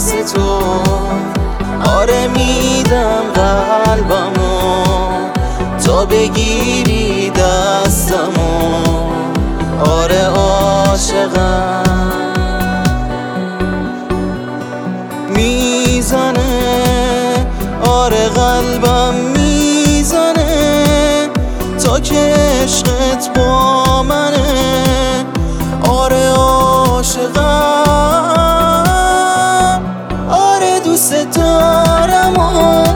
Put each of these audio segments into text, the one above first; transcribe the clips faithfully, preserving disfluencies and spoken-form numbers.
واسه تو. آره میدم قلبمو تا بگیری دستمو. آره عاشقم. میزنه آره قلبم میزنه تا که عشقت با منه. آره عاشقم. آره دوست دارم و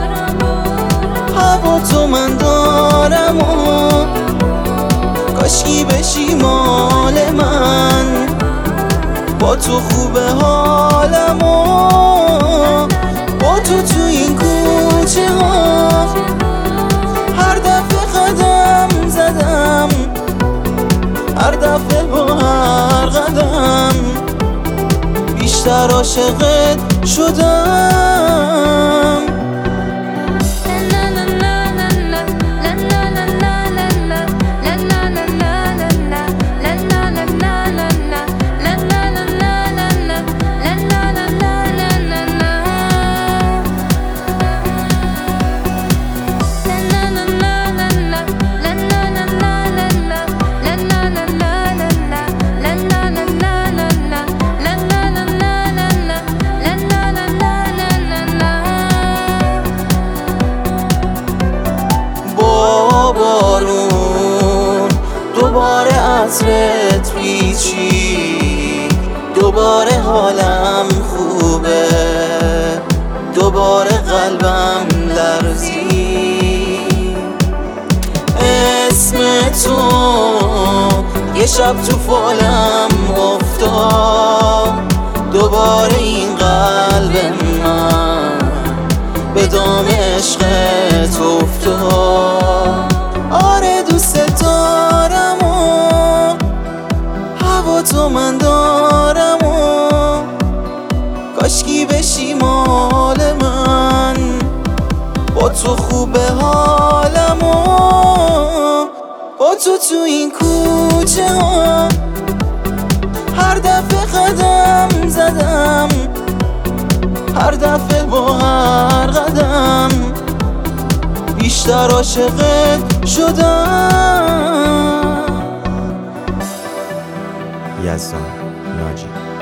هوا تو من دارم و کاشکی بشی مال من. با تو خوبه حالم و با تو تو این کوچه ها هر دفعه قدم زدم، هر دفعه با هر قدم بیشتر عاشقت شدم. دوباره عطرت پیچی، دوباره حالم خوبه، دوباره قلبم لرزی. اسم تو یه شب تو فالم افتاد، دوباره این قلب من به دام عشقت افتاد. آره دوست دارم و هوا تو من دارم و کاشکی بشی مال من. با تو خوبه حالم و با تو تو این کوچه ها هر دفعه قدم زدم، هر دفعه با هر قدم بیشتر عاشقت شدم. یزدان ناجی.